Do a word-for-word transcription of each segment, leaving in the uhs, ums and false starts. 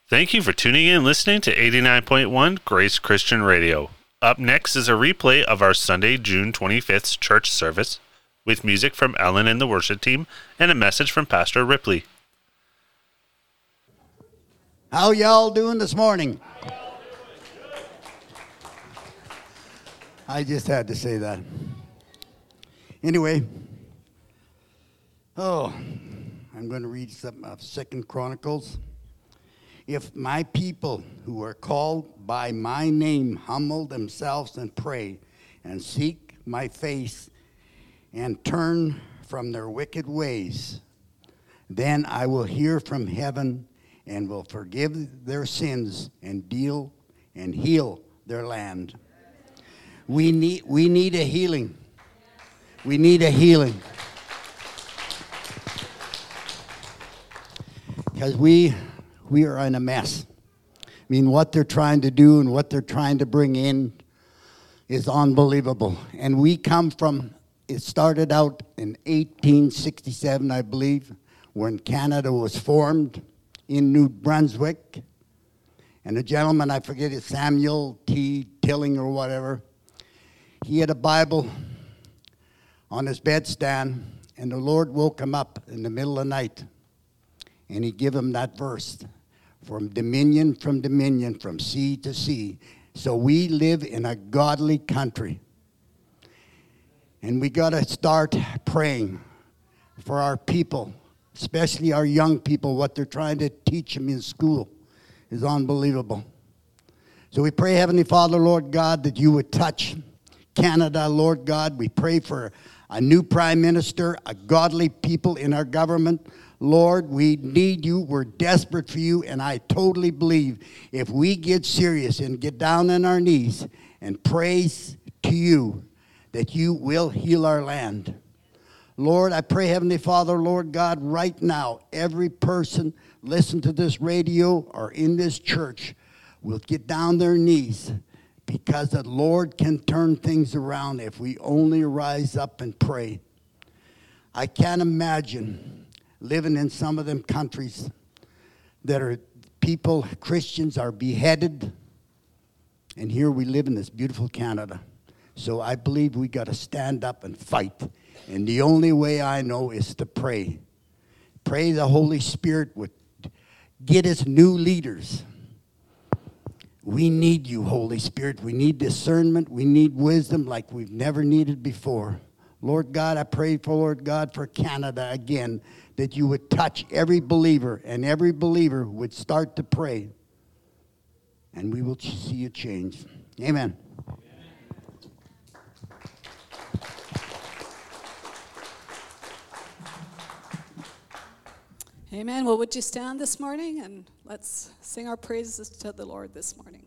Thank you for tuning in and listening to eighty-nine point one Grace Christian Radio. Up next is a replay of our Sunday, June twenty-fifth church service with music from Ellen and the worship team and a message from Pastor Ripley. How y'all doing this morning? I just had to say that. Anyway, oh, I'm going to read some of Second Chronicles. If my people who are called by my name humble themselves and pray and seek my face and turn from their wicked ways, then I will hear from heaven and will forgive their sins and deal and heal their land. We need we need a healing. We need a healing. Because we we are in a mess. I mean, what they're trying to do and what they're trying to bring in is unbelievable. And we come from, it started out in eighteen sixty-seven, I believe, when Canada was formed in New Brunswick. And a gentleman, I forget his, Samuel T. Tilling or whatever, he had a Bible on his bedstand, and the Lord woke him up in the middle of the night, and he gave him that verse, from dominion from dominion, from sea to sea. So we live in a godly country, and we got to start praying for our people, especially our young people. What they're trying to teach them in school is unbelievable. So we pray, Heavenly Father, Lord God, that you would touch Canada, Lord God. We pray for a new prime minister, a godly people in our government. Lord, we need you. We're desperate for you. And I totally believe if we get serious and get down on our knees and praise to you, that you will heal our land. Lord, I pray, Heavenly Father, Lord God, right now, every person listen to this radio or in this church will get down their knees, because the Lord can turn things around if we only rise up and pray. I can't imagine living in some of them countries that are people, Christians are beheaded, and here we live in this beautiful Canada. So I believe we got to stand up and fight, and the only way I know is to pray. Pray the Holy Spirit would get us new leaders. We need you, Holy Spirit. We need discernment. We need wisdom like we've never needed before. Lord God, I pray for, Lord God, for Canada again, that you would touch every believer, and every believer would start to pray, and we will see a change. Amen. Amen. Well, would you stand this morning and let's sing our praises to the Lord this morning.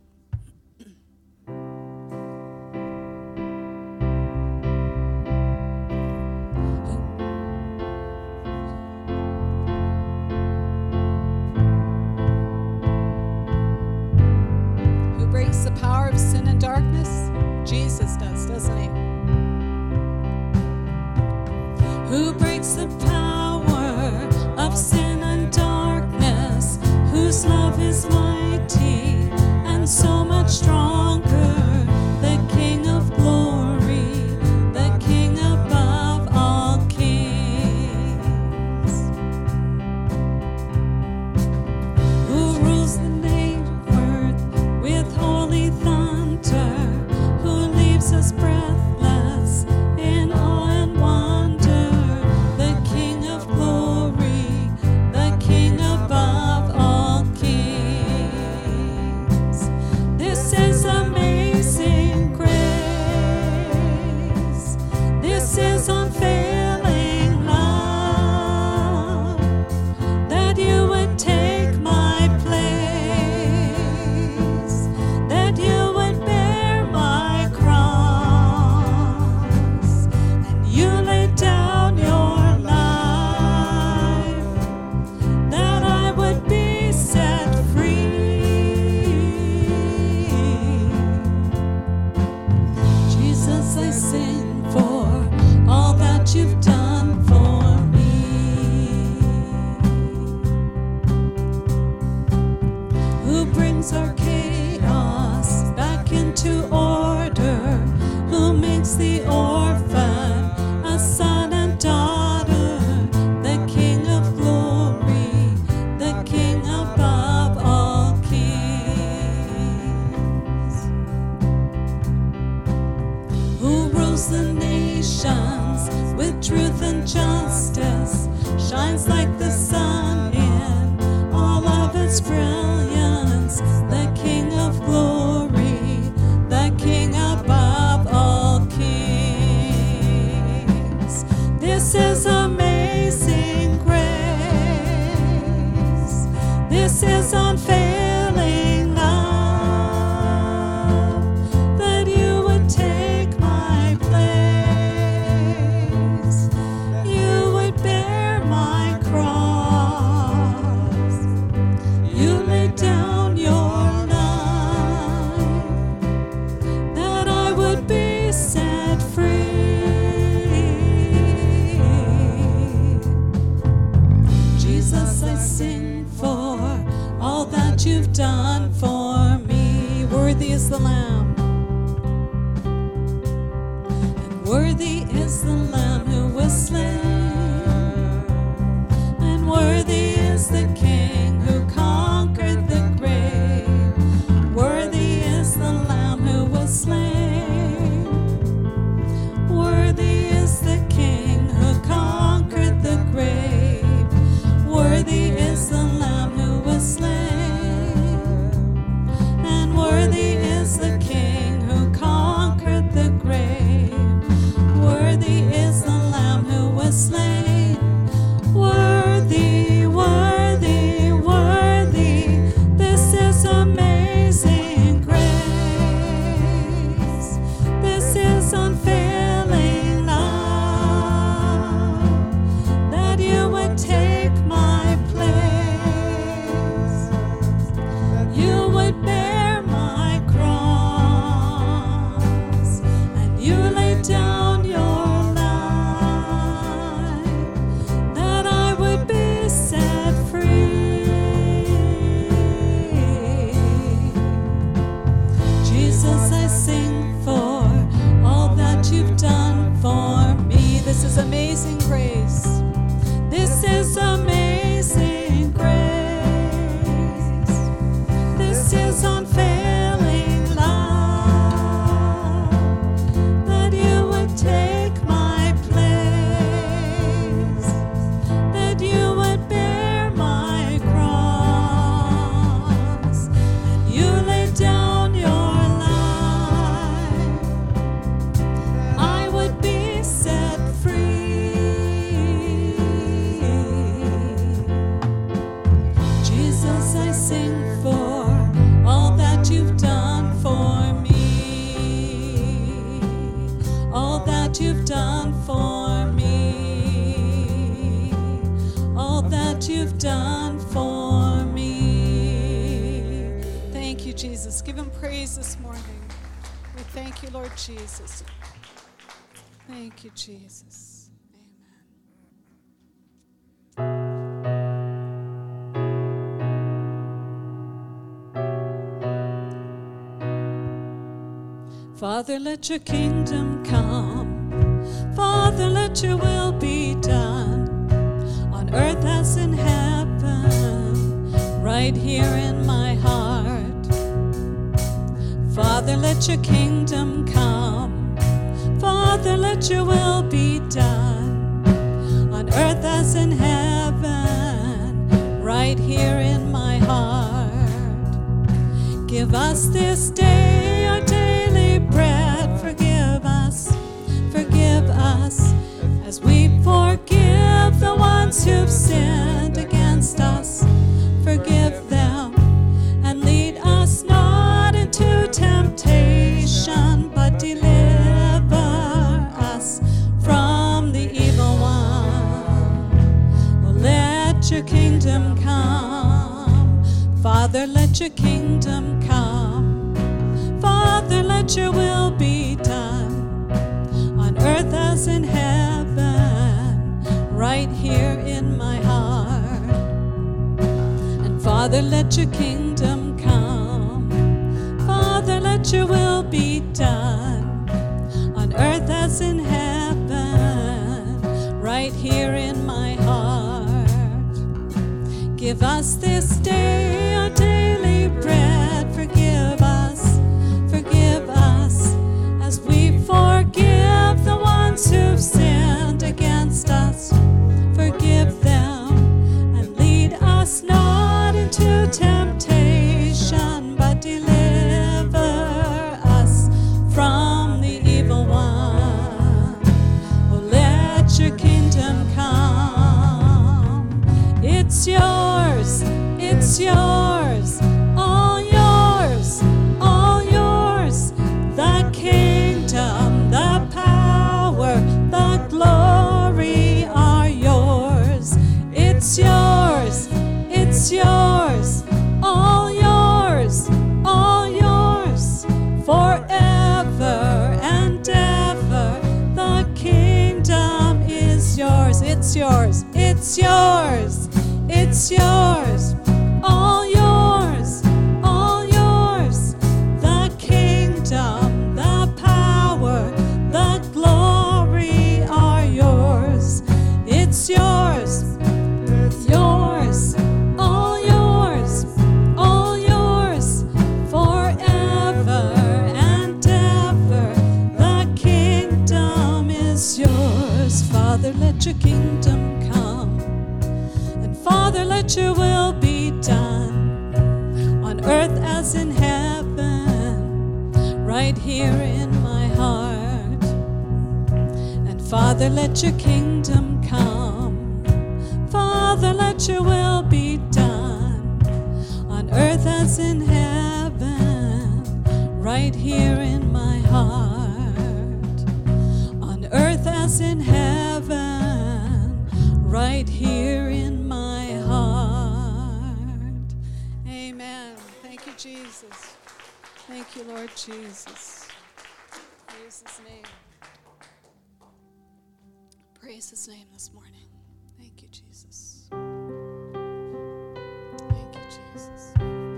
Who breaks the power of sin and darkness? Jesus does, doesn't he? Who breaks the power of sin and darkness, whose love is mighty and so much stronger, the King of glory, the King above all kings, who rules the native earth with holy thunder, who leaves us breath brings our chaos back into order, who makes the orphan a son and daughter, the King of glory, the King above all kings, who rules the nations with truth and justice, shines like the sun in all of its brilliance, the King of glory, the King above all kings. This is amazing grace. This is unfailing love, that you would take my place. You would bear my cross. You laid down your life, that I would be set free. Jesus, I sing for all that you've done for me. Worthy is the Lamb, and worthy is the Lamb who was slain, and worthy is the King who conquered the grave. Worthy is the Lamb who was slain. Worthy is the King who conquered the grave. Worthy is the Lamb who was slain. And worthy is the King who conquered the grave. Worthy is the Lamb who was slain. Worthy, worthy, worthy. This is amazing grace. This is unfailing love, that you would take my place. You would bear my cross, and you laid down your life, that I would be set free. Jesus, I sing for all that you've done for me. This is amazing grace. This is amazing grace. This is unfailing love, that you would take my place, that you would bear my cross, and you laid down your life, I would be set free. Jesus, I sing for all that you've done for me, all that you've done for me, all that you've done for me. Thank you, Jesus. Give him praise this morning. We thank you, Lord Jesus. Thank you, Jesus. Amen. Father, let your kingdom come. Father, let your will be done on earth as in heaven, right here in my heart. Father, let your kingdom come. Father, let your will be done on earth as in heaven, right here in my heart. Give us this day our daily bread. Forgive us, forgive us, as we forgive the ones who've sinned against us. Forgive them, and lead us not into temptation, but deliver us from the evil one. Oh, let your kingdom come. Father, let your kingdom come. Father, let your will be done on earth as in heaven, right here in my heart. And Father, let your kingdom come. let your will be done on earth as in heaven, right here in my heart. Give us this day our daily bread. Forgive us, forgive us, as we forgive the ones who've sinned against us. Forgive them, and lead us not into temptation, but deliver us from the evil one. Oh, let your kingdom come. It's yours, it's yours, all yours, all yours. The kingdom, the power, the glory are yours. It's yours, it's yours, all yours, all yours, forever and ever. The kingdom is yours. It's yours, it's yours, it's yours, all yours, all yours. The kingdom, the power, the glory are yours. It's yours, yours, all yours, all yours, forever and ever. The kingdom is yours. Father, let your kingdom come, and Father, let your will be done on earth as in heaven, right here in my heart. And Father, let your kingdom come. Father, let your will be done on earth as in heaven, right here in my heart. On earth as in heaven, right here in my heart. Amen. Thank you, Jesus. Thank you, Lord Jesus. Praise his name. Praise his name this morning. Thank you, Jesus. Thank you, Jesus.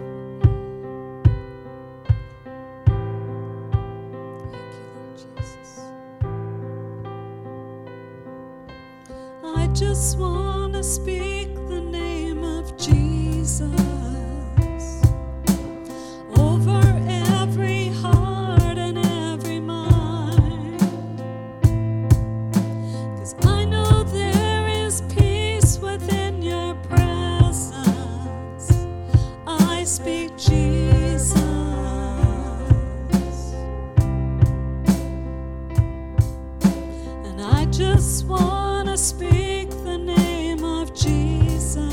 Thank you, Lord Jesus. I just want to speak the name of Jesus over every heart and every mind. 'Cause I know there is peace within your presence. I speak Jesus. And I just want to speak the name of Jesus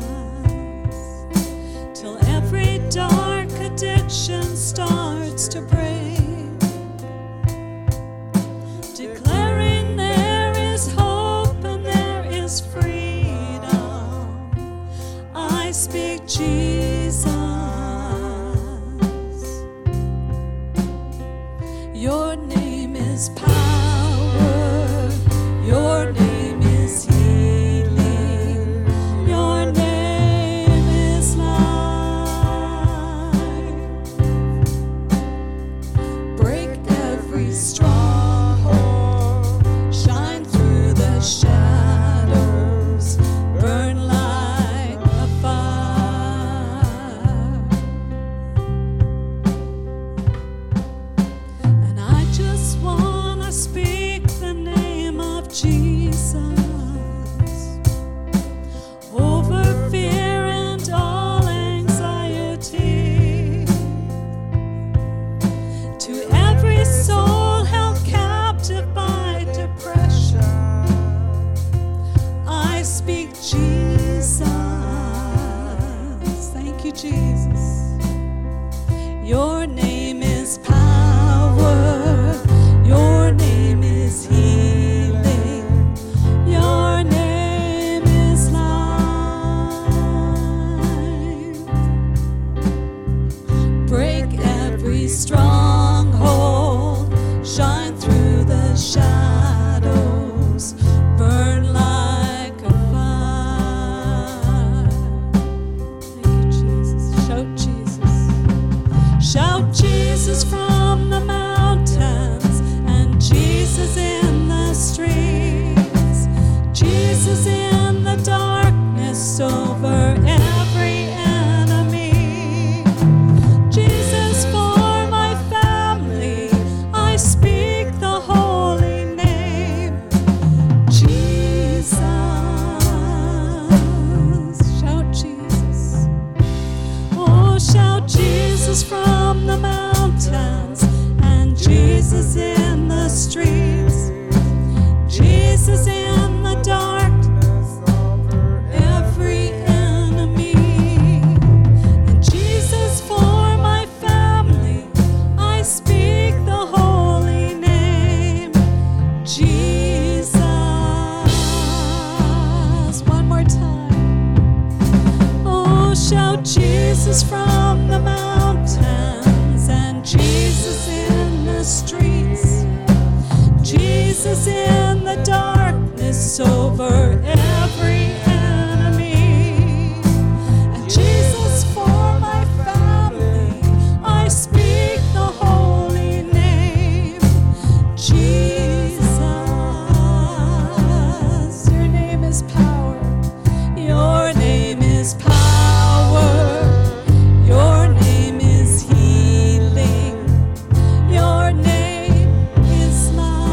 till every dark addiction starts to break, declaring there is hope and there is freedom. I speak Jesus. Your name is power. Your name is healing. Your name is life. Break every stronghold. Shine through the shadows. Burn like a fire. And I just want to speak the name of Jesus over fear and all anxiety. To every soul held captive by depression, I speak Jesus. Thank you, Jesus. Your name is power. Your name is healing. Your name is life. Break every stronghold. Shine through the shadows. Burn like a fire. Thank you, Jesus. Shout Jesus. Shout Jesus from Jesus from the mountains and Jesus in the streets. Jesus in the darkness over every enemy. And Jesus for my family, I speak the holy name, Jesus. One more time. Oh, shout Jesus from the mountains and Jesus in the streets. Jesus in the darkness over every enemy. And Jesus for my family, I speak the holy name, Jesus. Your name is power. Your name is power. Your name is healing. Your name is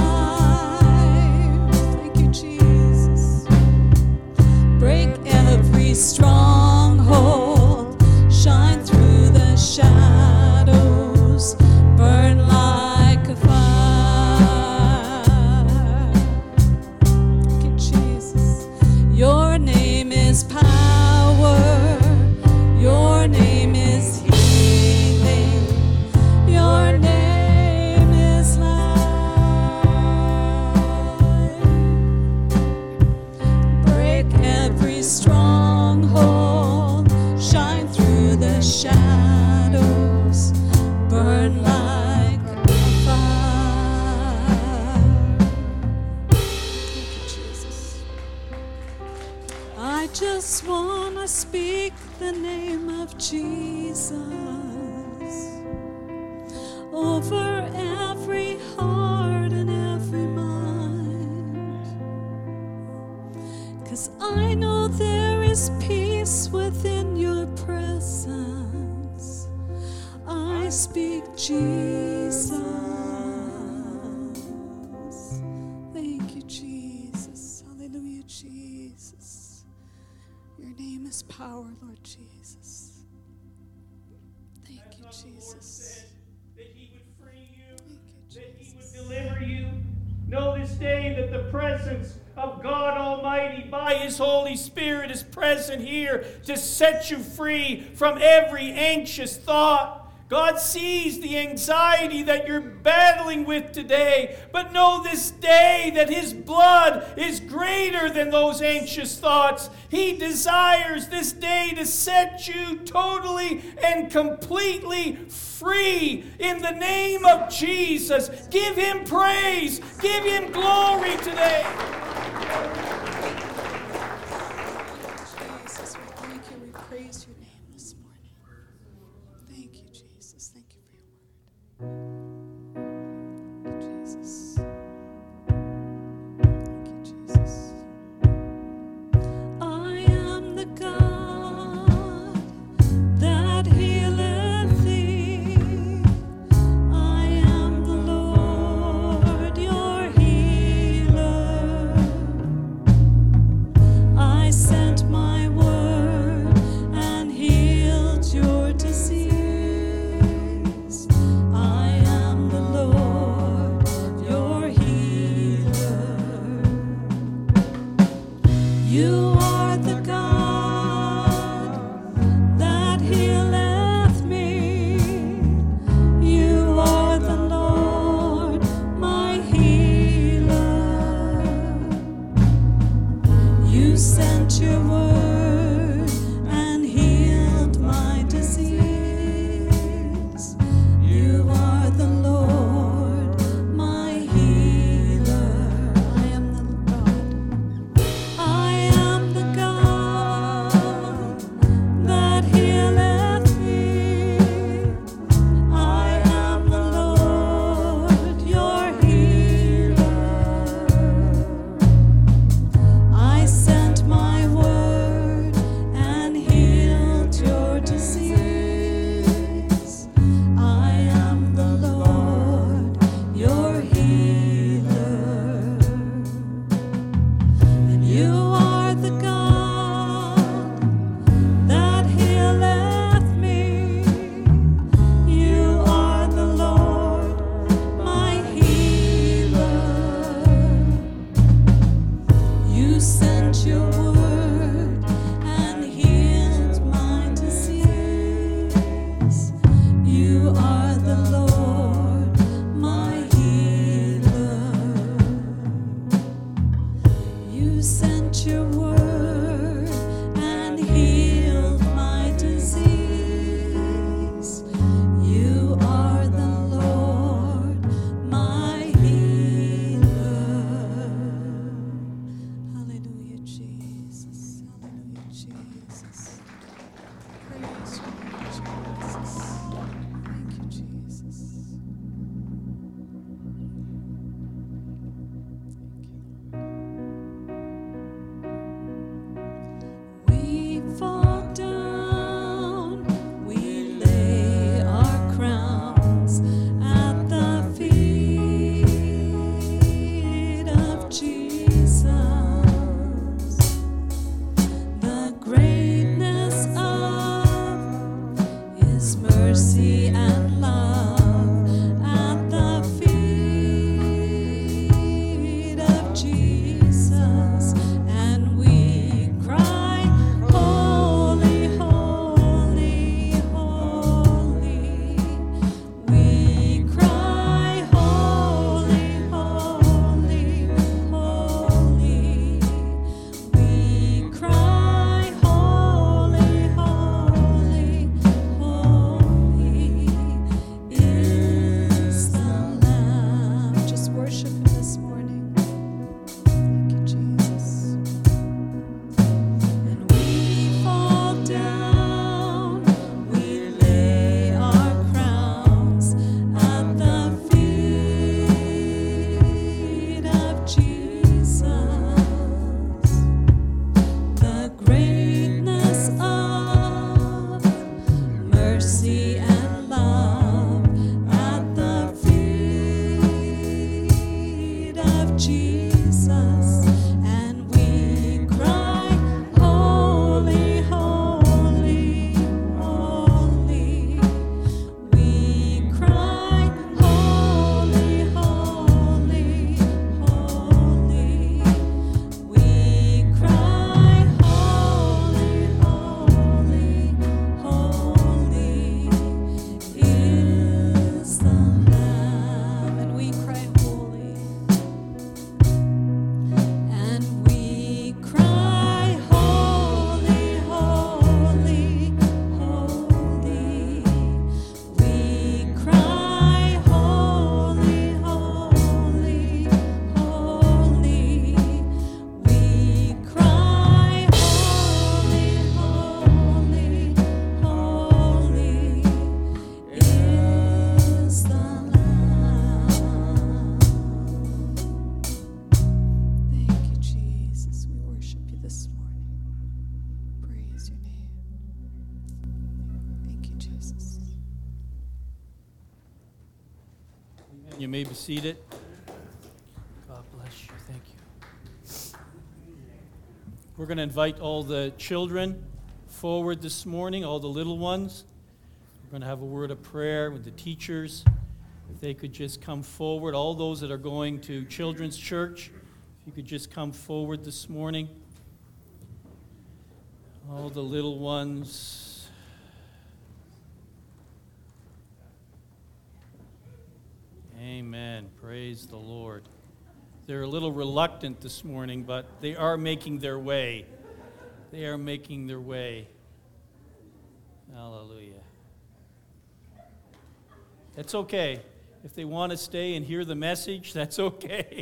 life. Thank you, Jesus. Break every stronghold. Shine through the shadows. Burn like a fire. Thank you, Jesus. Your name is power. Your name is healing. Your name is life. Break every stronghold. Shine through the shadows. Burn like a fire. Thank you, Jesus. I just want to speak the name of Jesus over every heart and every mind. 'Cause I know there is peace within your presence. I speak Jesus. Thank you, Jesus. Hallelujah, Jesus. Your name is power, Lord Jesus. Thank you, Jesus. That he would free you, Thank you, that he would Jesus. deliver you. Know this day that the presence of God Almighty by His Holy Spirit is present here to set you free from every anxious thought. God sees the anxiety that you're battling with today, but know this day that His blood is greater than those anxious thoughts. He desires this day to set you totally and completely free in the name of Jesus. Give Him praise. Give Him glory today. Jesus, we thank you. We praise your name this morning. Thank you, Jesus. Thank you for your word. Thank you, Jesus. Thank you, Jesus. I am the God that healeth thee. I am the Lord, your healer. I sent my word and healed your disease. We fall down, we lay our crowns at the feet of Jesus. The greatness of His mercy and love at the feet of Jesus, and we cry, holy, holy, holy. We cry, holy, holy, holy. We cry, holy, holy, holy is the Lamb. Just worship Him this morning. Thank you, Jesus. And we fall down, we lay our crowns at the feet of Jesus. The greatness of mercy and love at the feet of Jesus, and we cry, holy, holy, holy. We cry, holy, holy, holy. We cry, holy, holy, holy is the Lamb. And we cry, holy. And we cry, holy, holy, holy. We cry, holy, holy, holy. We cry, holy, holy, holy is the Lamb. Thank you, Jesus. We worship you this morning. Praise your name. Thank you, Jesus. You may be seated. God bless you. Thank you. We're going to invite all the children forward this morning, all the little ones. We're going to have a word of prayer with the teachers. If they could just come forward, all those that are going to Children's Church, if you could just come forward this morning. All the little ones. Amen. Praise the Lord. They're a little reluctant this morning, but they are making their way. They are making their way. Hallelujah. That's okay. If they want to stay and hear the message, that's okay.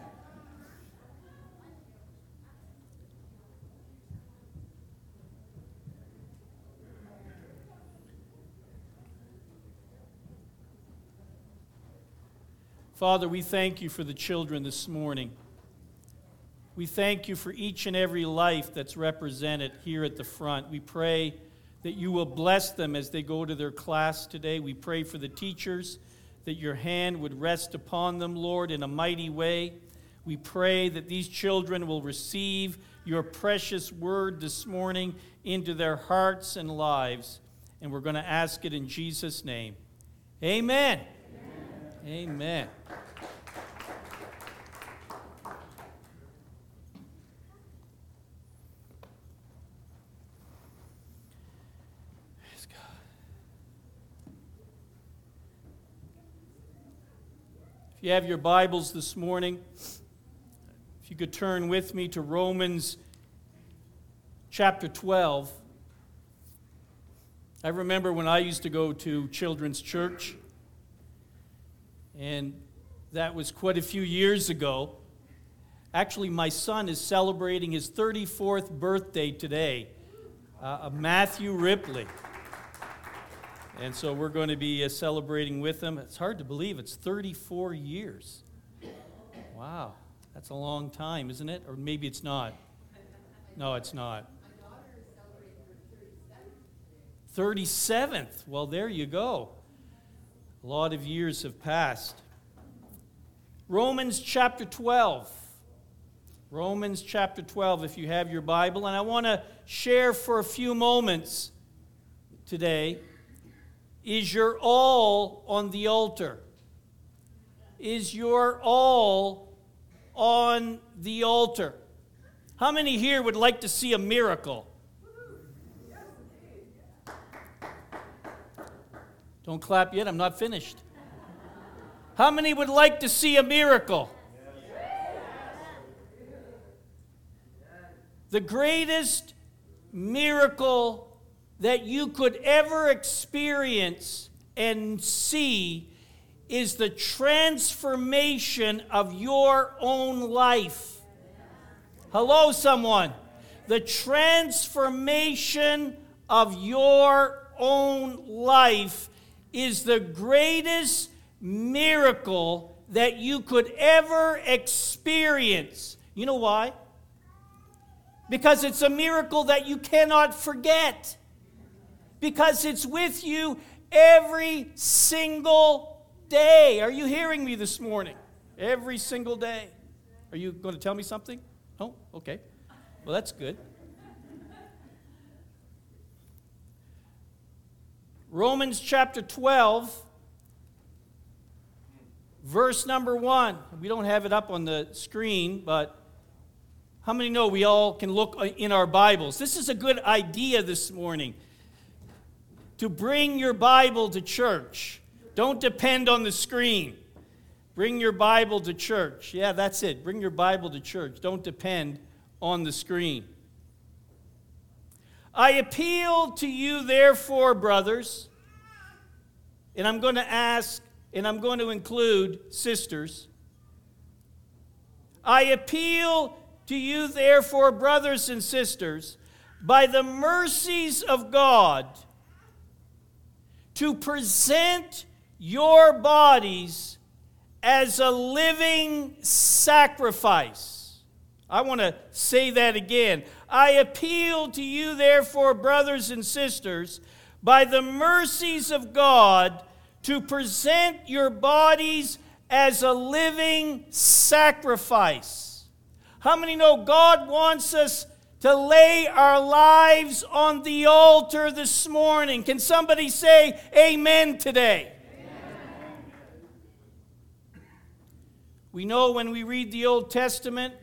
Father, we thank you for the children this morning. We thank you for each and every life that's represented here at the front. We pray that you will bless them as they go to their class today. We pray for the teachers, that your hand would rest upon them, Lord, in a mighty way. We pray that these children will receive your precious word this morning into their hearts and lives. And we're going to ask it in Jesus' name. Amen. Amen. Amen. Praise God. If you have your Bibles this morning, if you could turn with me to Romans chapter twelve. I remember when I used to go to Children's Church, and that was quite a few years ago. Actually, my son is celebrating his thirty-fourth birthday today, uh, Matthew Ripley. And so we're going to be uh, celebrating with them. It's hard to believe it's thirty-four years. Wow, that's a long time, isn't it? Or maybe it's not. No, it's not. My daughter is celebrating her thirty-seventh. thirty-seventh. Well, there you go. A lot of years have passed. Romans chapter twelve. Romans chapter twelve, if you have your Bible. And I want to share for a few moments today. Is your all on the altar? Is your all on the altar? How many here would like to see a miracle? Don't clap yet, I'm not finished. How many would like to see a miracle? The greatest miracle that you could ever experience and see is the transformation of your own life. Hello, someone. The transformation of your own life is the greatest miracle that you could ever experience. You know why? Because it's a miracle that you cannot forget. Because it's with you every single day. Are you hearing me this morning? Every single day. Are you going to tell me something? Oh, okay. Well, that's good. Romans chapter twelve, verse number one. We don't have it up on the screen, but how many know we all can look in our Bibles? This is a good idea this morning. To bring your Bible to church. Don't depend on the screen. Bring your Bible to church. Yeah, that's it. Bring your Bible to church. Don't depend on the screen. I appeal to you, therefore, brothers, and I'm going to ask, and I'm going to include sisters. I appeal to you, therefore, brothers and sisters, by the mercies of God, to present your bodies as a living sacrifice. I want to say that again. I appeal to you, therefore, brothers and sisters, by the mercies of God, to present your bodies as a living sacrifice. How many know God wants us to lay our lives on the altar this morning? Can somebody say amen today? Amen. We know when we read the Old Testament,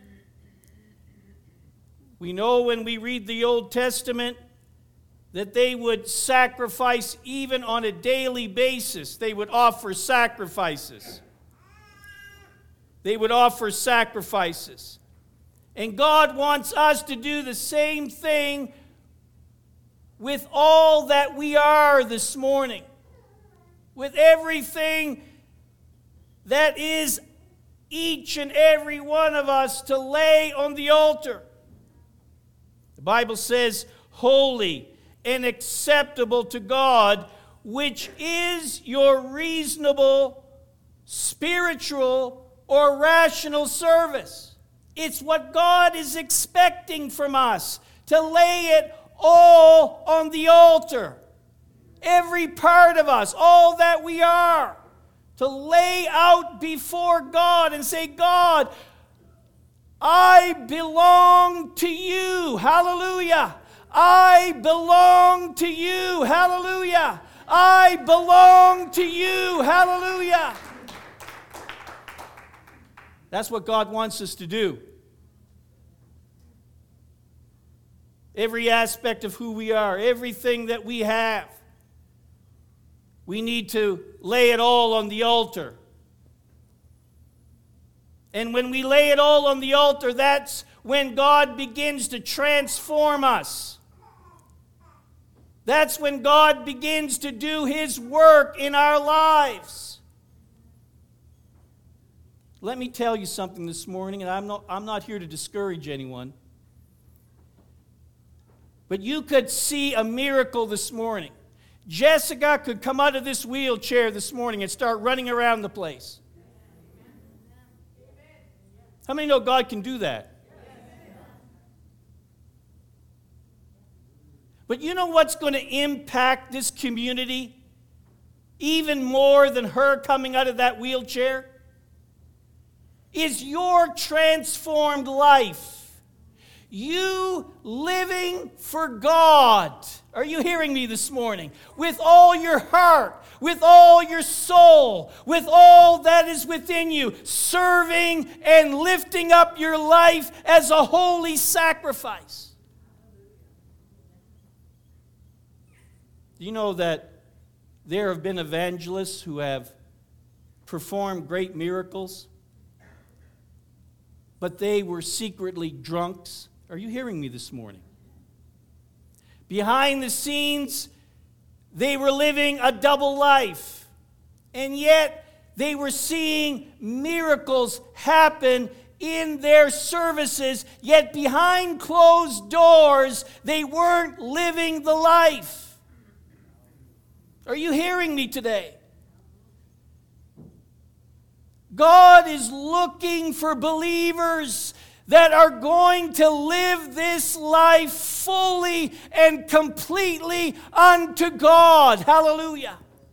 we know when we read the Old Testament that they would sacrifice even on a daily basis. They would offer sacrifices. They would offer sacrifices. And God wants us to do the same thing with all that we are this morning. With everything that is each and every one of us to lay on the altar. The Bible says, holy and acceptable to God, which is your reasonable, spiritual, or rational service. It's what God is expecting from us, to lay it all on the altar. Every part of us, all that we are, to lay out before God and say, God, I belong to you. Hallelujah. I belong to you. Hallelujah. I belong to you. Hallelujah. That's what God wants us to do. Every aspect of who we are, everything that we have, we need to lay it all on the altar. And when we lay it all on the altar, that's when God begins to transform us. That's when God begins to do His work in our lives. Let me tell you something this morning, and I'm not, I'm not here to discourage anyone. But you could see a miracle this morning. Jessica could come out of this wheelchair this morning and start running around the place. How many know God can do that? But you know what's going to impact this community even more than her coming out of that wheelchair? Is your transformed life. You living for God. Are you hearing me this morning? With all your heart, with all your soul, with all that is within you, serving and lifting up your life as a holy sacrifice. Do you know that there have been evangelists who have performed great miracles, but they were secretly drunks? Are you hearing me this morning? Behind the scenes, they were living a double life, and yet they were seeing miracles happen in their services, yet behind closed doors, they weren't living the life. Are you hearing me today? God is looking for believers that are going to live this life fully and completely unto God. Hallelujah.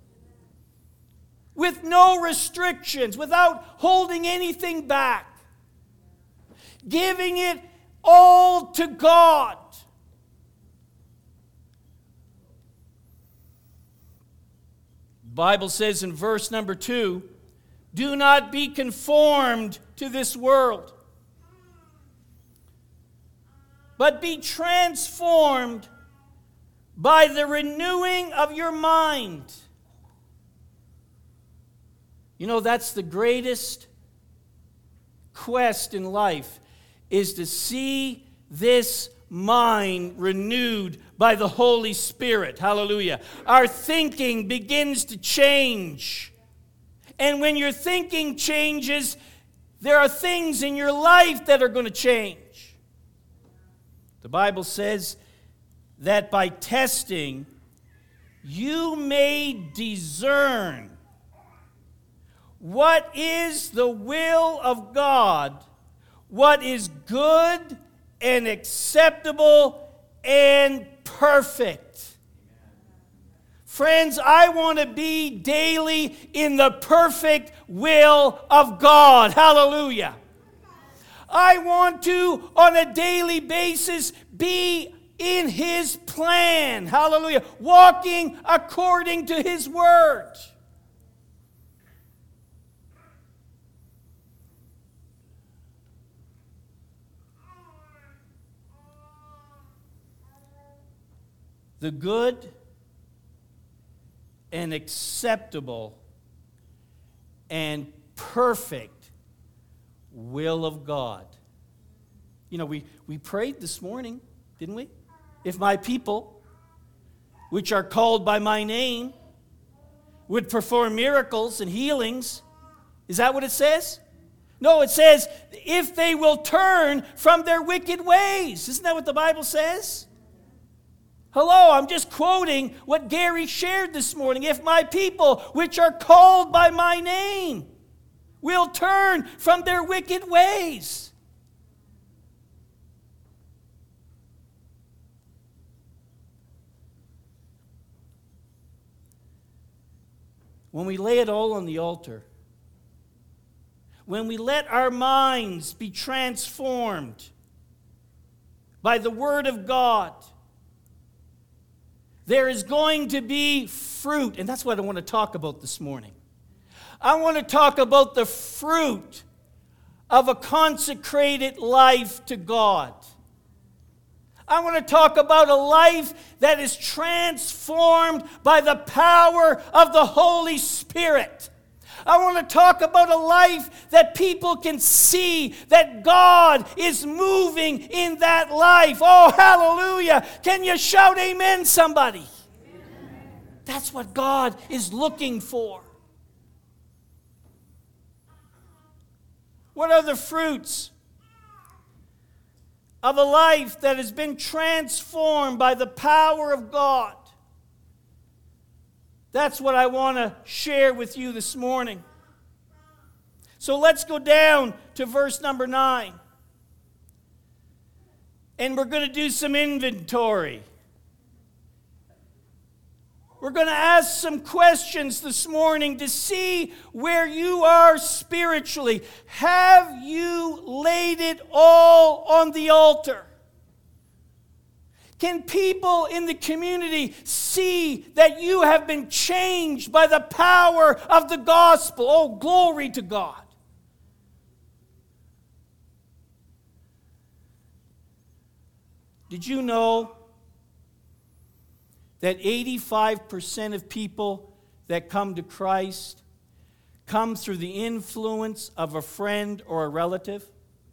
With no restrictions, without holding anything back. Giving it all to God. The Bible says in verse number two, do not be conformed to this world, but be transformed by the renewing of your mind. You know, that's the greatest quest in life, is to see this mind renewed by the Holy Spirit. Hallelujah. Our thinking begins to change. And when your thinking changes, there are things in your life that are going to change. The Bible says that by testing, you may discern what is the will of God, what is good and acceptable and perfect. Friends, I want to be daily in the perfect will of God. Hallelujah. I want to, on a daily basis, be in His plan. Hallelujah. Walking according to His word. The good and acceptable and perfect will of God. You know, we, we prayed this morning, didn't we? If my people, which are called by my name, would perform miracles and healings. Is that what it says? No, it says, if they will turn from their wicked ways. Isn't that what the Bible says? Hello, I'm just quoting what Gary shared this morning. If my people, which are called by my name, will turn from their wicked ways. When we lay it all on the altar, when we let our minds be transformed by the Word of God, there is going to be fruit, and that's what I want to talk about this morning. I want to talk about the fruit of a consecrated life to God. I want to talk about a life that is transformed by the power of the Holy Spirit. I want to talk about a life that people can see that God is moving in that life. Oh, hallelujah. Can you shout amen, somebody? Amen. That's what God is looking for. What are the fruits of a life that has been transformed by the power of God? That's what I want to share with you this morning. So let's go down to verse number nine. And we're going to do some inventory. We're going to ask some questions this morning to see where you are spiritually. Have you laid it all on the altar? Can people in the community see that you have been changed by the power of the gospel? Oh, glory to God. Did you know that eighty-five percent of people that come to Christ come through the influence of a friend or a relative?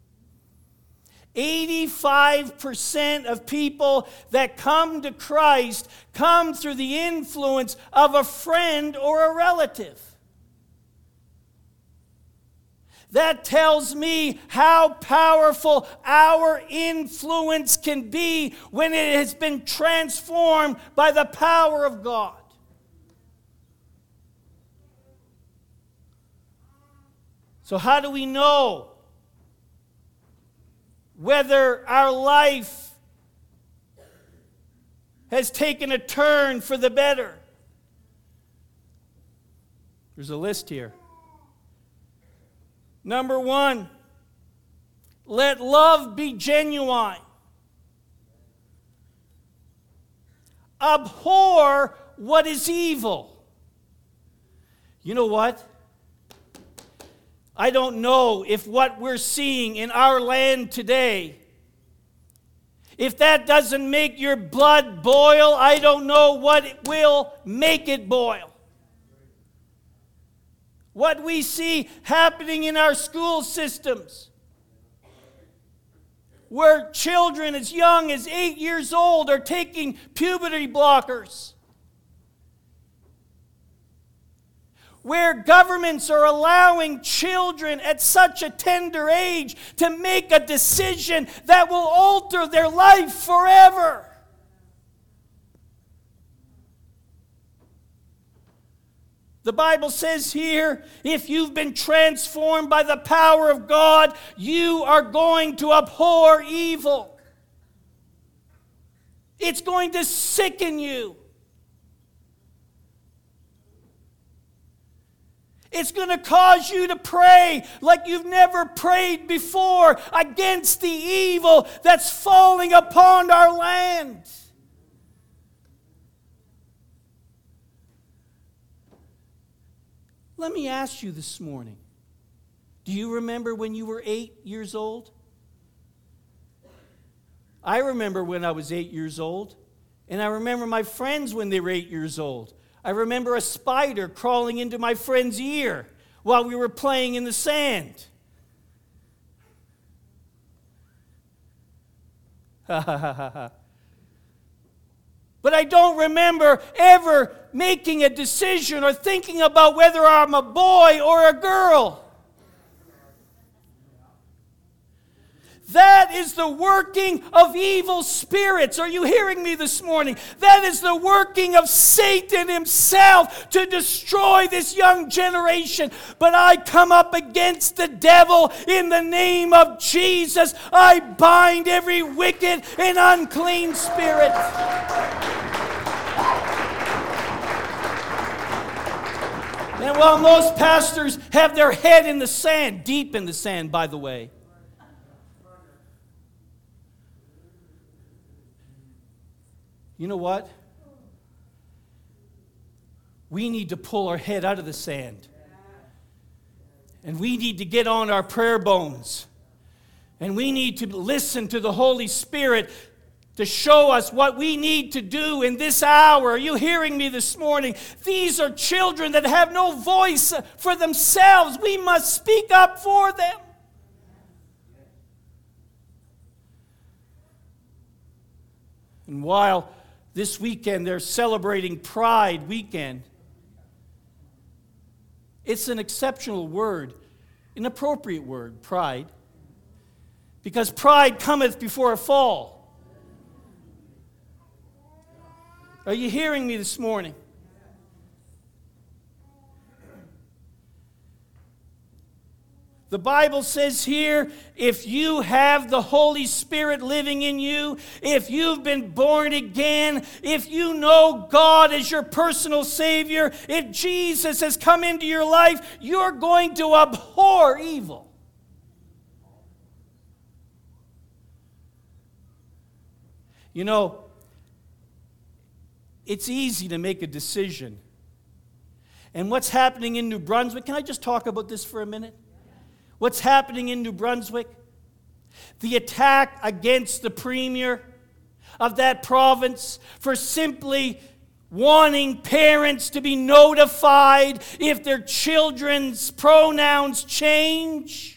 eighty-five percent of people that come to Christ come through the influence of a friend or a relative. That tells me how powerful our influence can be when it has been transformed by the power of God. So how do we know whether our life has taken a turn for the better? There's a list here. Number one, let love be genuine. Abhor what is evil. You know what? I don't know if what we're seeing in our land today, if that doesn't make your blood boil, I don't know what will make it boil. What we see happening in our school systems, where children as young as eight years old are taking puberty blockers, where governments are allowing children at such a tender age to make a decision that will alter their life forever. The Bible says here, if you've been transformed by the power of God, you are going to abhor evil. It's going to sicken you. It's going to cause you to pray like you've never prayed before against the evil that's falling upon our land. Let me ask you this morning, do you remember when you were eight years old? I remember when I was eight years old, and I remember my friends when they were eight years old. I remember a spider crawling into my friend's ear while we were playing in the sand. Ha ha ha ha ha. But I don't remember ever making a decision or thinking about whether I'm a boy or a girl. That is the working of evil spirits. Are you hearing me this morning? That is the working of Satan himself to destroy this young generation. But I come up against the devil in the name of Jesus. I bind every wicked and unclean spirit. And while most pastors have their head in the sand, deep in the sand, by the way, you know what? We need to pull our head out of the sand. And we need to get on our prayer bones. And we need to listen to the Holy Spirit to show us what we need to do in this hour. Are you hearing me this morning? These are children that have no voice for themselves. We must speak up for them. And while this weekend they're celebrating Pride Weekend, it's an exceptional word, an appropriate word, pride, because pride cometh before a fall. Are you hearing me this morning? The Bible says here, if you have the Holy Spirit living in you, if you've been born again, if you know God as your personal Savior, if Jesus has come into your life, you're going to abhor evil. You know, it's easy to make a decision. And what's happening in New Brunswick, can I just talk about this for a minute? What's happening in New Brunswick? The attack against the premier of that province for simply wanting parents to be notified if their children's pronouns change.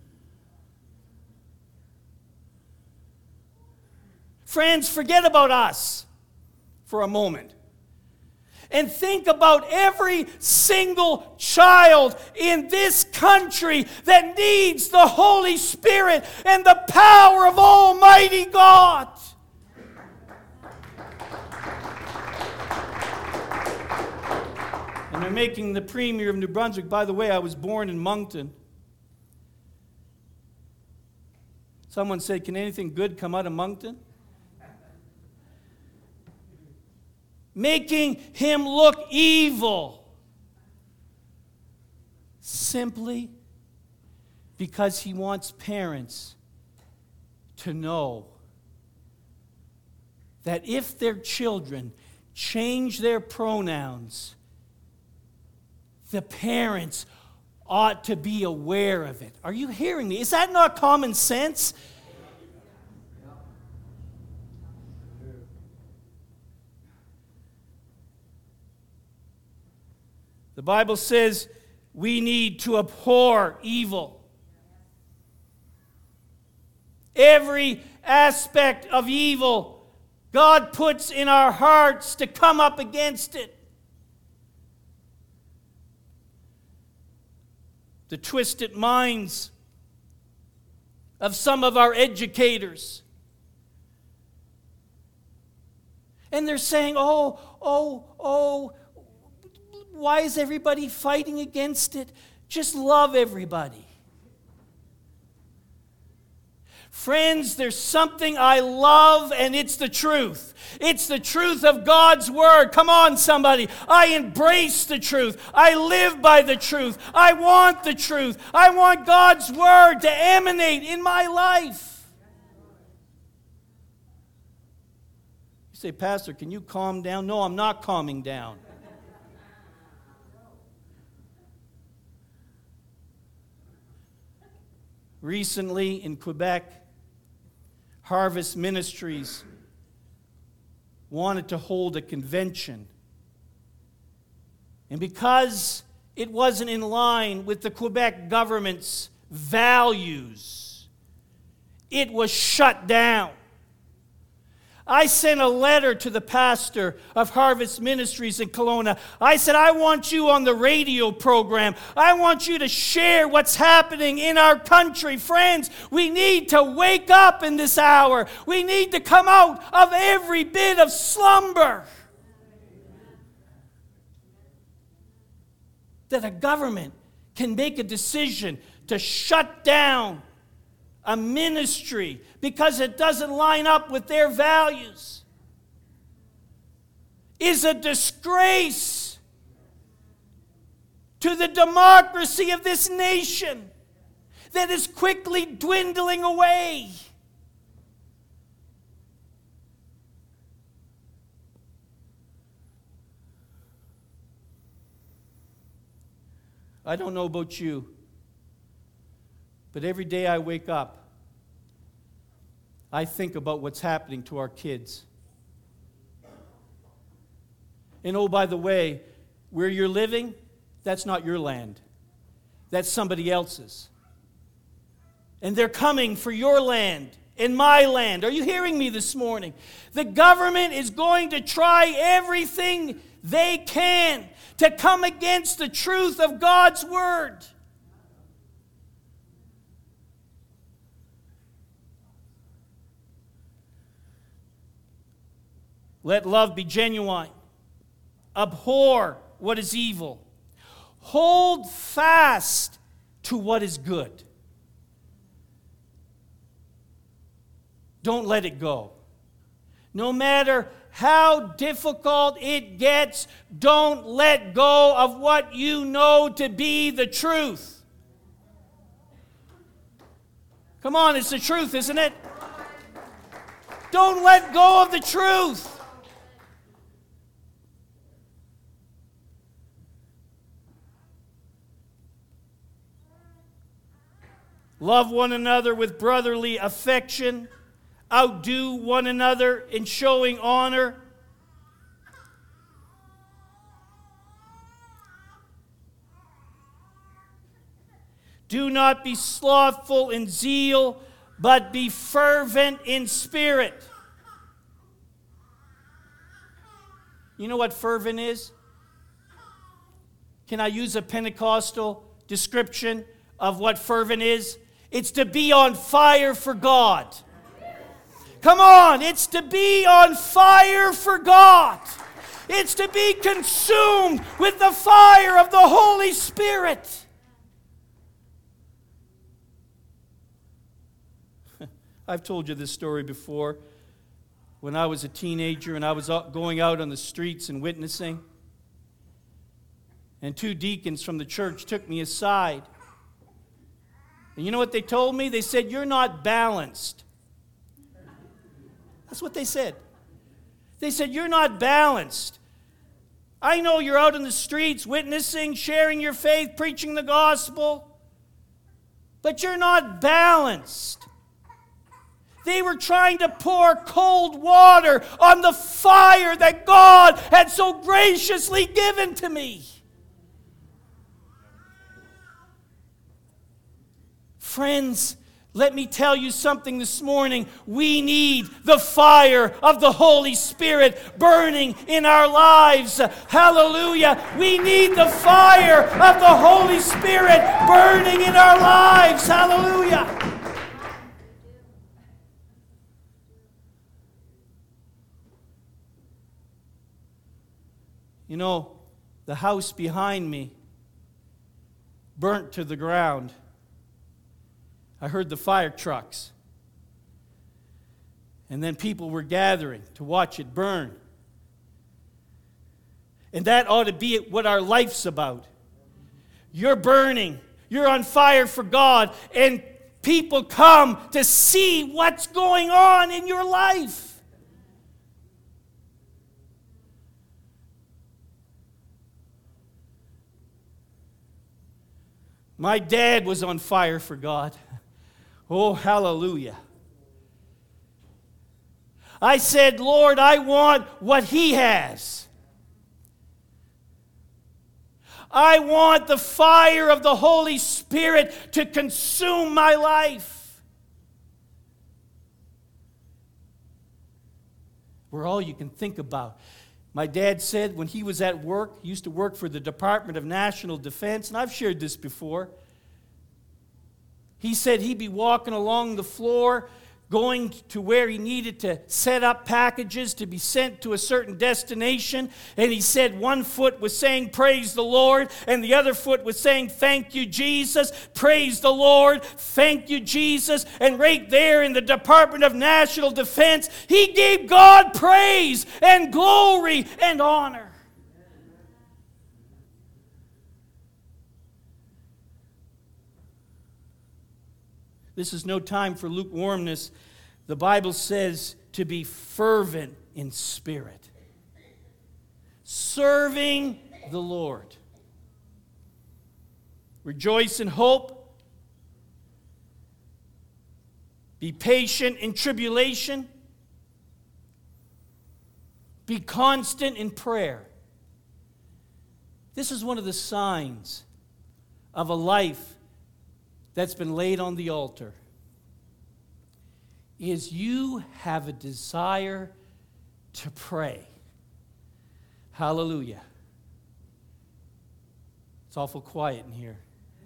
Friends, forget about us for a moment. And think about every single child in this country that needs the Holy Spirit and the power of Almighty God. And they're making the Premier of New Brunswick. By the way, I was born in Moncton. Someone said, can anything good come out of Moncton? Making him look evil simply because he wants parents to know that if their children change their pronouns, the parents ought to be aware of it. Are you hearing me? Is that not common sense? The Bible says we need to abhor evil. Every aspect of evil God puts in our hearts to come up against it. The twisted minds of some of our educators. And they're saying, oh, oh, oh, why is everybody fighting against it? Just love everybody. Friends, there's something I love, and it's the truth. It's the truth of God's Word. Come on, somebody. I embrace the truth. I live by the truth. I want the truth. I want God's Word to emanate in my life. You say, Pastor, can you calm down? No, I'm not calming down. Recently in Quebec, Harvest Ministries wanted to hold a convention. And because it wasn't in line with the Quebec government's values, it was shut down. I sent a letter to the pastor of Harvest Ministries in Kelowna. I said, I want you on the radio program. I want you to share what's happening in our country. Friends, we need to wake up in this hour. We need to come out of every bit of slumber. That a government can make a decision to shut down a ministry because it doesn't line up with their values is a disgrace to the democracy of this nation that is quickly dwindling away. I don't know about you, but every day I wake up, I think about what's happening to our kids. And oh, by the way, where you're living, that's not your land. That's somebody else's. And they're coming for your land and my land. Are you hearing me this morning? The government is going to try everything they can to come against the truth of God's Word. Let love be genuine. Abhor what is evil. Hold fast to what is good. Don't let it go. No matter how difficult it gets, don't let go of what you know to be the truth. Come on, it's the truth, isn't it? Don't let go of the truth. Love one another with brotherly affection. Outdo one another in showing honor. Do not be slothful in zeal, but be fervent in spirit. You know what fervent is? Can I use a Pentecostal description of what fervent is? It's to be on fire for God. Come on, it's to be on fire for God. It's to be consumed with the fire of the Holy Spirit. I've told you this story before. When I was a teenager and I was going out on the streets and witnessing, and two deacons from the church took me aside. And you know what they told me? They said, "You're not balanced." That's what they said. They said, "You're not balanced. I know you're out in the streets witnessing, sharing your faith, preaching the gospel, but you're not balanced." They were trying to pour cold water on the fire that God had so graciously given to me. Friends, let me tell you something this morning. We need the fire of the Holy Spirit burning in our lives. Hallelujah. We need the fire of the Holy Spirit burning in our lives. Hallelujah. You know, the house behind me burnt to the ground. I heard the fire trucks. And then people were gathering to watch it burn. And that ought to be what our life's about. You're burning. You're on fire for God. And people come to see what's going on in your life. My dad was on fire for God. Oh, hallelujah. I said, "Lord, I want what He has. I want the fire of the Holy Spirit to consume my life." We're all you can think about. My dad said when he was at work, he used to work for the Department of National Defense, and I've shared this before. He said he'd be walking along the floor, going to where he needed to set up packages to be sent to a certain destination. And he said one foot was saying, "Praise the Lord," and the other foot was saying, "Thank you, Jesus. Praise the Lord. Thank you, Jesus." And right there in the Department of National Defense, he gave God praise and glory and honor. This is no time for lukewarmness. The Bible says to be fervent in spirit, serving the Lord. Rejoice in hope. Be patient in tribulation. Be constant in prayer. This is one of the signs of a life that's been laid on the altar, is you have a desire to pray. Hallelujah. It's awful quiet in here.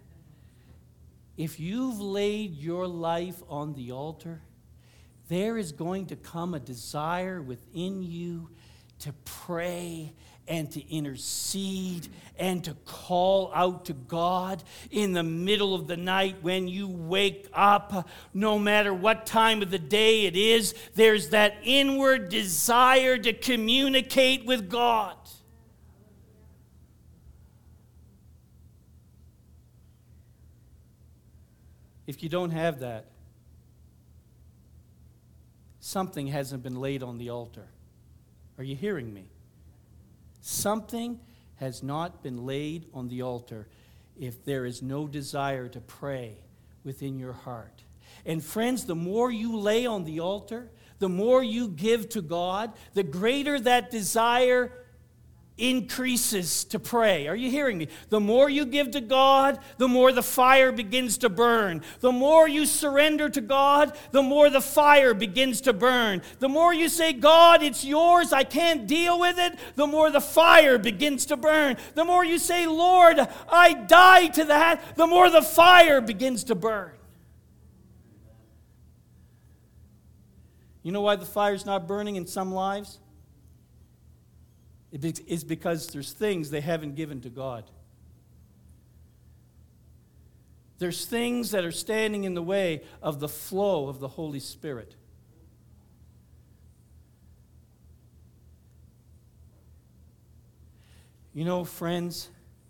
If you've laid your life on the altar, there is going to come a desire within you to pray and to intercede and to call out to God in the middle of the night when you wake up. No matter what time of the day it is, there's that inward desire to communicate with God. If you don't have that, something hasn't been laid on the altar. Are you hearing me? Something has not been laid on the altar if there is no desire to pray within your heart. And friends, the more you lay on the altar, the more you give to God, the greater that desire increases to pray. Are you hearing me? The more you give to God, the more the fire begins to burn. The more you surrender to God, the more the fire begins to burn. The more you say, God, it's yours, I can't deal with it, the more the fire begins to burn. The more you say, Lord, I die to that, the more the fire begins to burn. You know why the fire's not burning in some lives? It's because there's things they haven't given to God. There's things that are standing in the way of the flow of the Holy Spirit. You know, friends,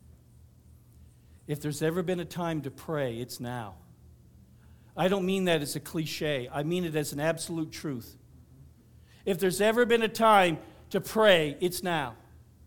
if there's ever been a time to pray, it's now. I don't mean that as a cliche. I mean it as an absolute truth. If there's ever been a time to pray, it's now.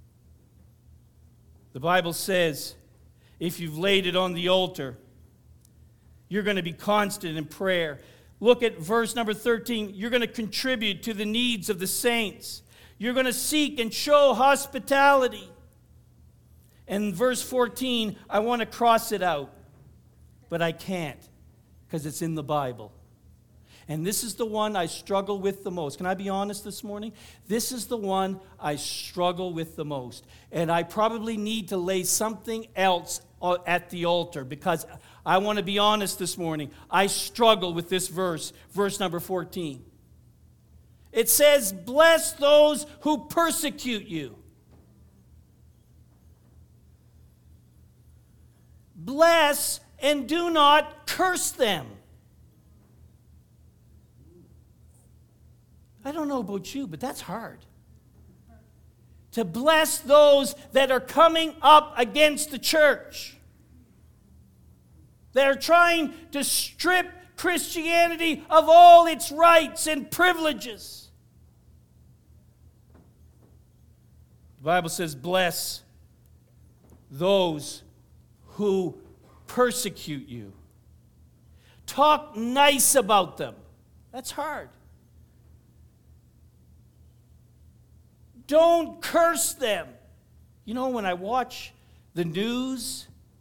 The Bible says, if you've laid it on the altar, you're going to be constant in prayer. Look at verse number thirteen. You're going to contribute to the needs of the saints. You're going to seek and show hospitality. And verse fourteen, I want to cross it out, but I can't because it's in the Bible. And this is the one I struggle with the most. Can I be honest this morning? This is the one I struggle with the most. And I probably need to lay something else at the altar because I want to be honest this morning. I struggle with this verse, verse number fourteen. It says, bless those who persecute you. Bless and do not curse them. I don't know about you, but that's hard. To bless those that are coming up against the church. That are trying to strip Christianity of all its rights and privileges. The Bible says, bless those who persecute you. Talk nice about them. That's hard. Don't curse them. You know, when I watch the news,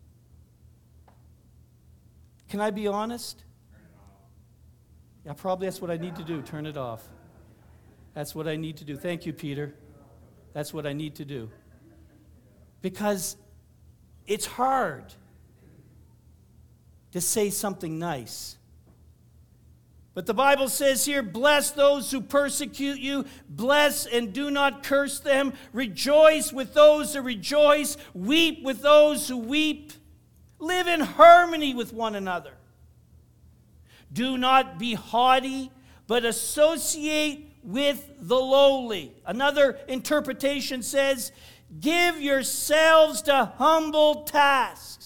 can I be honest? Yeah, probably that's what I need to do. Turn it off. That's what I need to do. Thank you, Peter. That's what I need to do. Because it's hard to say something nice. But the Bible says here, bless those who persecute you, bless and do not curse them, rejoice with those who rejoice, weep with those who weep, live in harmony with one another. Do not be haughty, but associate with the lowly. Another interpretation says, give yourselves to humble tasks.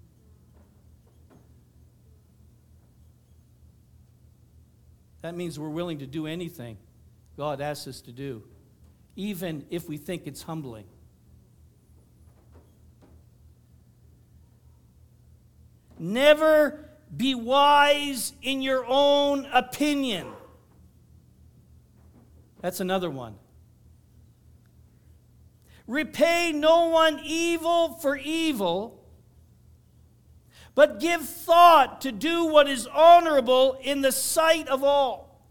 That means we're willing to do anything God asks us to do, even if we think it's humbling. Never be wise in your own opinion. That's another one. Repay no one evil for evil, but give thought to do what is honorable in the sight of all.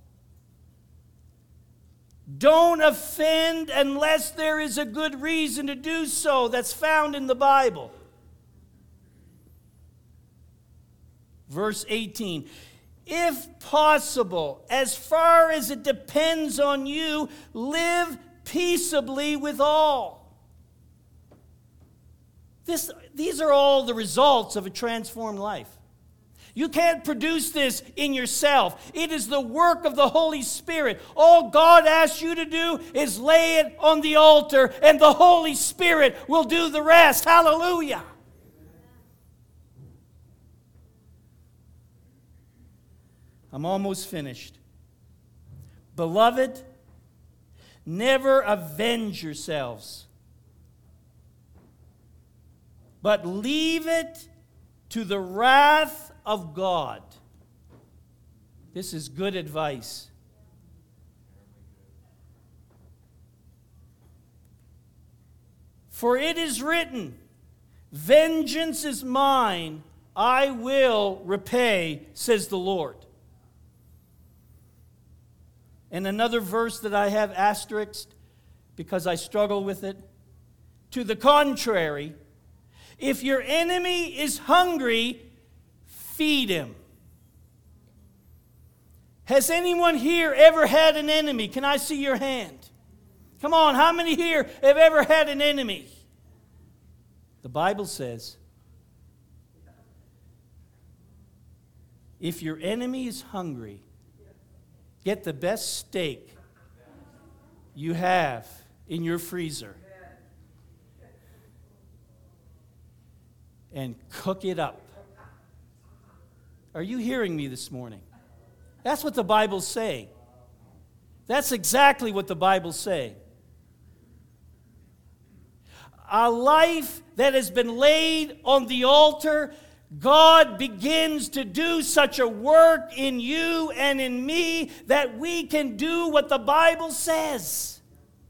Don't offend unless there is a good reason to do so. That's found in the Bible. Verse eighteen. If possible, as far as it depends on you, live peaceably with all. This, these are all the results of a transformed life. You can't produce this in yourself. It is the work of the Holy Spirit. All God asks you to do is lay it on the altar, and the Holy Spirit will do the rest. Hallelujah. I'm almost finished. Beloved, never avenge yourselves, but leave it to the wrath of God. This is good advice. For it is written, vengeance is mine, I will repay, says the Lord. And another verse that I have asterisked because I struggle with it. To the contrary, if your enemy is hungry, feed him. Has anyone here ever had an enemy? Can I see your hand? Come on, how many here have ever had an enemy? The Bible says, if your enemy is hungry, get the best steak you have in your freezer and cook it up. Are you hearing me this morning? That's what the Bible's saying. That's exactly what the Bible's saying. A life that has been laid on the altar, God begins to do such a work in you and in me that we can do what the Bible says.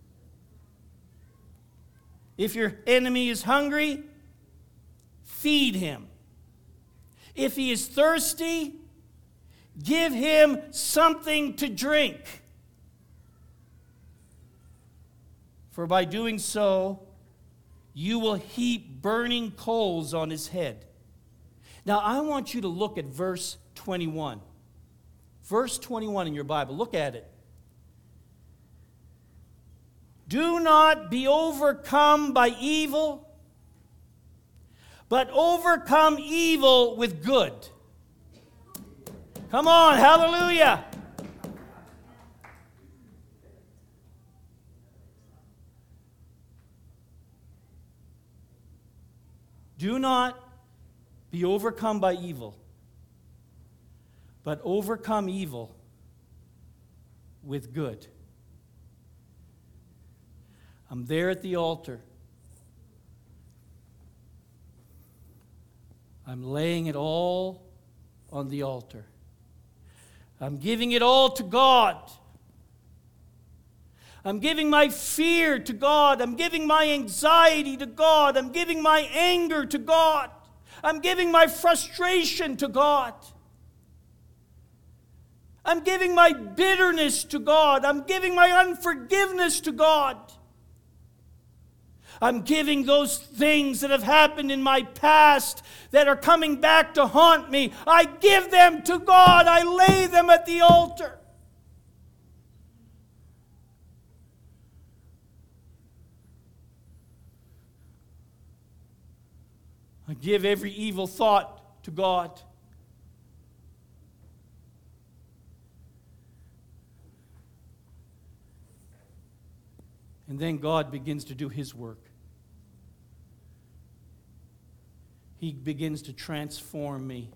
If your enemy is hungry, feed him. If he is thirsty, give him something to drink. For by doing so, you will heap burning coals on his head. Now, I want you to look at verse twenty-one. Verse twenty-one in your Bible. Look at it. Do not be overcome by evil, but overcome evil with good. Come on, hallelujah. Do not be overcome by evil, but overcome evil with good. I'm there at the altar. I'm laying it all on the altar. I'm giving it all to God. I'm giving my fear to God. I'm giving my anxiety to God. I'm giving my anger to God. I'm giving my frustration to God. I'm giving my bitterness to God. I'm giving my unforgiveness to God. I'm giving those things that have happened in my past that are coming back to haunt me. I give them to God. I lay them at the altar. I give every evil thought to God. And then God begins to do His work. He begins to transform me.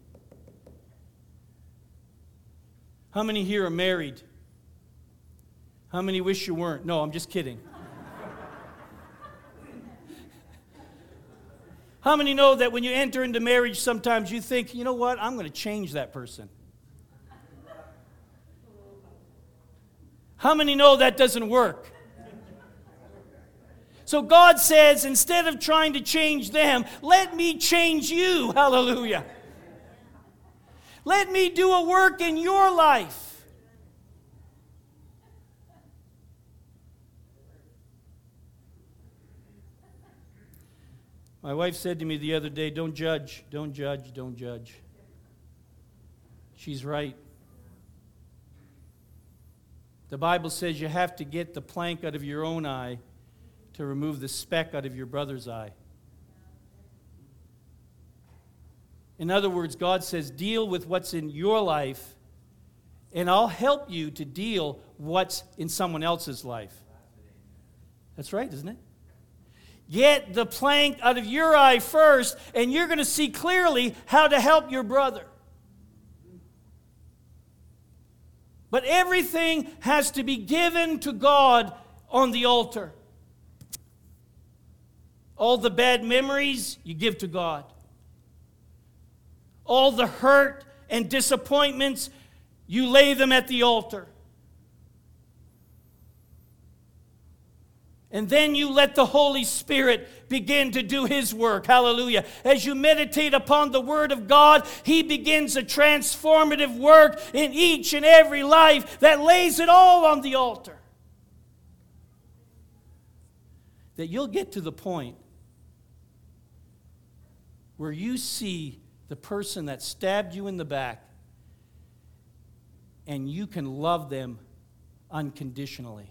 How many here are married? How many wish you weren't? No, I'm just kidding. How many know that when you enter into marriage, sometimes you think, you know what, I'm going to change that person? How many know that doesn't work? So God says, instead of trying to change them, let me change you. Hallelujah. Let me do a work in your life. My wife said to me the other day, don't judge, don't judge, don't judge. She's right. The Bible says you have to get the plank out of your own eye to remove the speck out of your brother's eye. In other words, God says, deal with what's in your life, and I'll help you to deal what's in someone else's life. That's right, isn't it? Get the plank out of your eye first, and you're going to see clearly how to help your brother. But everything has to be given to God on the altar. All the bad memories, you give to God. All the hurt and disappointments, you lay them at the altar. And then you let the Holy Spirit begin to do His work. Hallelujah. As you meditate upon the Word of God, He begins a transformative work in each and every life that lays it all on the altar. That you'll get to the point where you see the person that stabbed you in the back and you can love them unconditionally.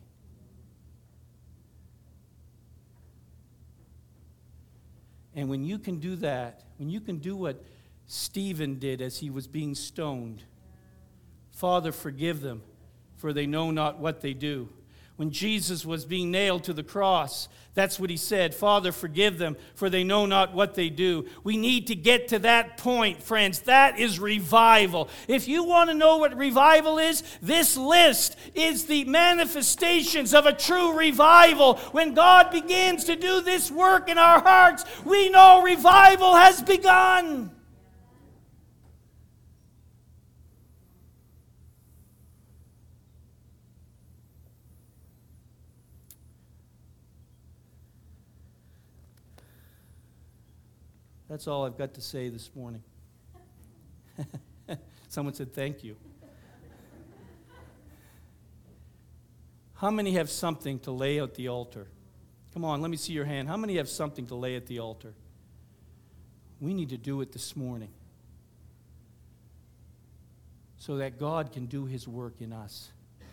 And when you can do that, when you can do what Stephen did as he was being stoned, Father, forgive them, for they know not what they do. When Jesus was being nailed to the cross, that's what he said, Father, forgive them, for they know not what they do. We need to get to that point, friends. That is revival. If you want to know what revival is, this list is the manifestations of a true revival. When God begins to do this work in our hearts, we know revival has begun. That's all I've got to say this morning. Someone said thank you. How many have something to lay at the altar? Come on, let me see your hand. How many have something to lay at the altar? We need to do it this morning so that God can do His work in us.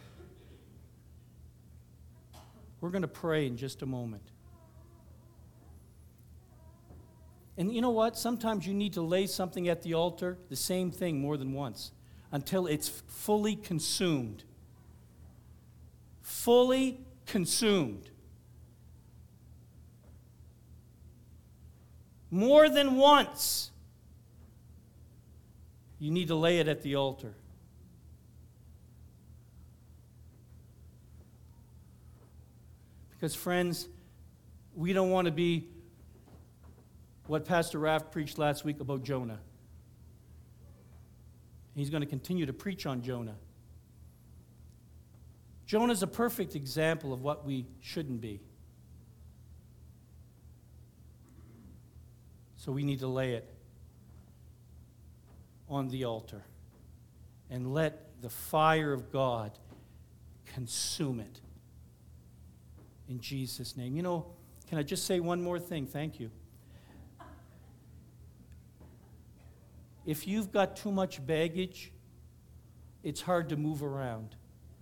We're going to pray in just a moment. And you know what? Sometimes you need to lay something at the altar, the same thing more than once, until it's fully consumed. Fully consumed. More than once, you need to lay it at the altar. Because, friends, we don't want to be what Pastor Raff preached last week about Jonah. He's going to continue to preach on Jonah. Jonah's a perfect example of what we shouldn't be. So we need to lay it on the altar and let the fire of God consume it. In Jesus' name. You know, can I just say one more thing? Thank you. If you've got too much baggage, it's hard to move around.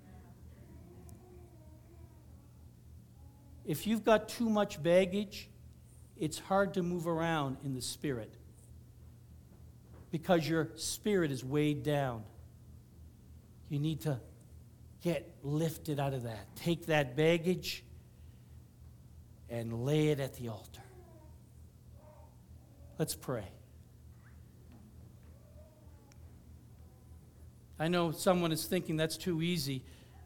If you've got too much baggage, it's hard to move around in the spirit because your spirit is weighed down. You need to get lifted out of that. Take that baggage and lay it at the altar. Let's pray. I know someone is thinking that's too easy.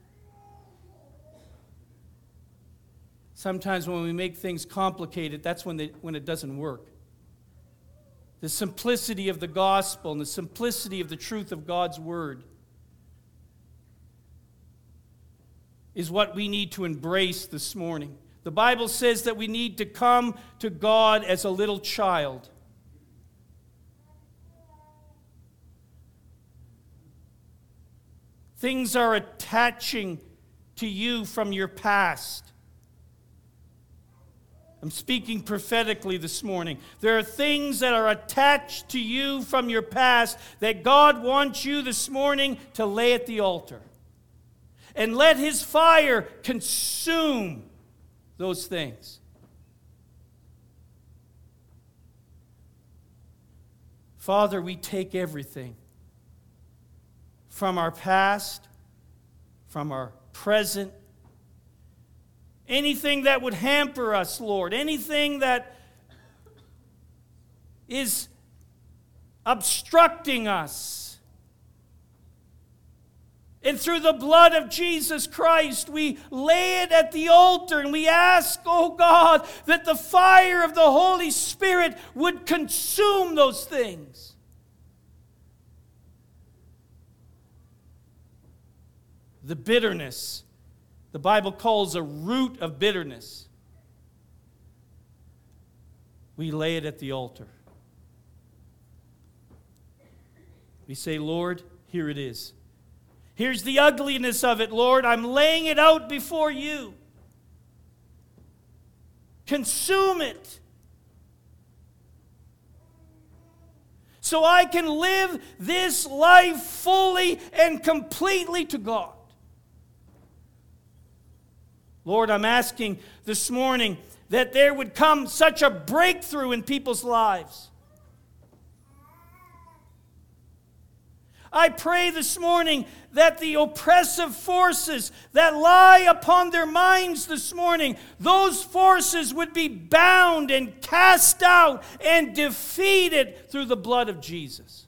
Sometimes when we make things complicated, that's when, they, when it doesn't work. The simplicity of the gospel and the simplicity of the truth of God's word is what we need to embrace this morning. The Bible says that we need to come to God as a little child. Things are attaching to you from your past. I'm speaking prophetically this morning. There are things that are attached to you from your past that God wants you this morning to lay at the altar. and let his fire consume those things. Father, we take everything from our past, from our present, anything that would hamper us, Lord, anything that is obstructing us. And through the blood of Jesus Christ, we lay it at the altar and we ask, oh God, that the fire of the Holy Spirit would consume those things. The bitterness, the Bible calls a root of bitterness. We lay it at the altar. We say, Lord, here it is. Here's the ugliness of it, Lord. I'm laying it out before you. Consume it. So I can live this life fully and completely to God. Lord, I'm asking this morning that there would come such a breakthrough in people's lives. I pray this morning that the oppressive forces that lie upon their minds this morning, those forces would be bound and cast out and defeated through the blood of Jesus.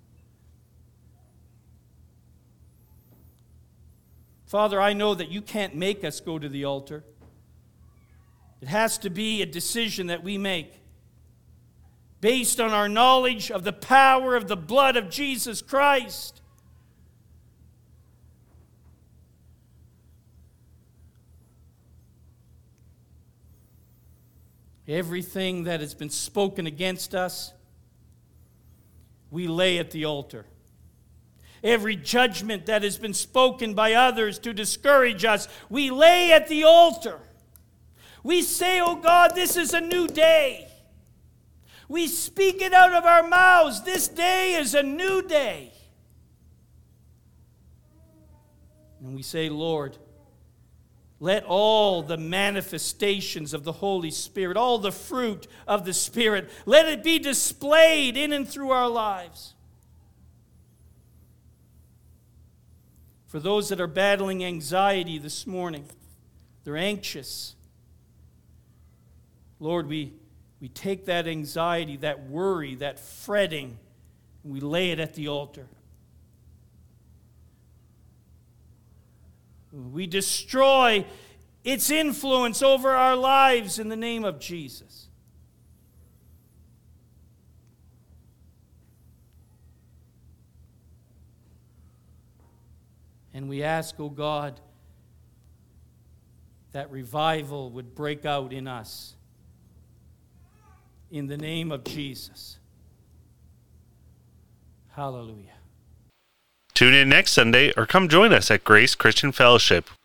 Father, I know that you can't make us go to the altar. It has to be a decision that we make based on our knowledge of the power of the blood of Jesus Christ. Everything that has been spoken against us, we lay at the altar. Every judgment that has been spoken by others to discourage us, we lay at the altar. We say, oh God, this is a new day. We speak it out of our mouths. This day is a new day. And we say, Lord, let all the manifestations of the Holy Spirit, all the fruit of the Spirit, let it be displayed in and through our lives. For those that are battling anxiety this morning, they're anxious. Lord, we, we take that anxiety, that worry, that fretting, and we lay it at the altar. We destroy its influence over our lives in the name of Jesus. And we ask, oh God, that revival would break out in us. In the name of Jesus. Hallelujah. Tune in next Sunday or come join us at Grace Christian Fellowship,